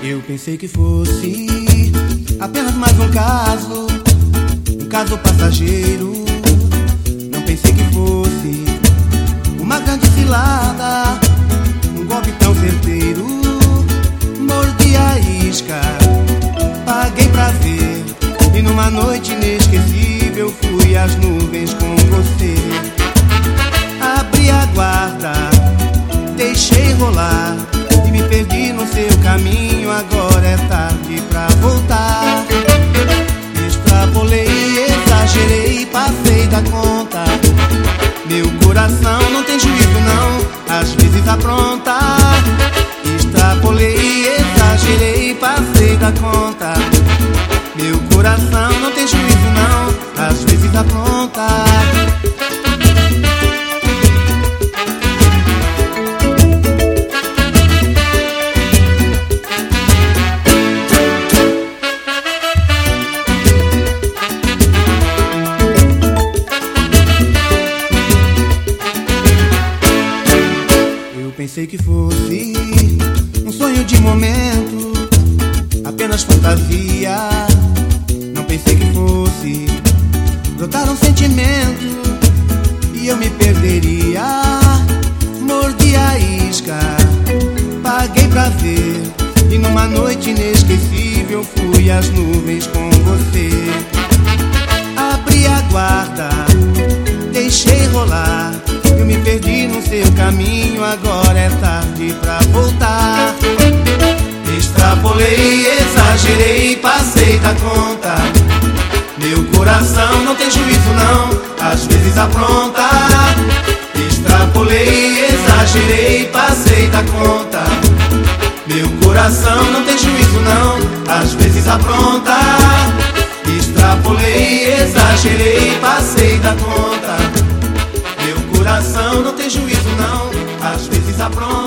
Eu pensei que fosse apenas mais um caso passageiro. Não pensei que fosse uma grande cilada, um golpe tão certeiro. Mordi a isca, paguei pra ver, e numa noite inesquecível fui às nuvens com você. Abri a guarda, deixei rolar e me perdi no seu caminho. Agora é tarde pra voltar. Extrapolei, exagerei, passei da conta. Meu coração não tem juízo não, às vezes apronta. Extrapolei, exagerei, passei da conta. Meu coração não tem juízo não, às vezes apronta. Pensei que fosse um sonho de momento, apenas fantasia. Não pensei que fosse brotar um sentimento e eu me perderia. Mordi a isca, paguei pra ver, e numa noite inesquecível fui às nuvens com você. Abri a guarda, deixei rolar, eu me perdi no seu caminho, agora é tarde pra voltar. Extrapolei, exagerei, passei da conta. Meu coração não tem juízo não, às vezes apronta. Extrapolei, exagerei, passei da conta. Meu coração não tem juízo não, às vezes apronta. Extrapolei, exagerei, passei da conta. Meu coração não tem juízo não, às vezes apronta.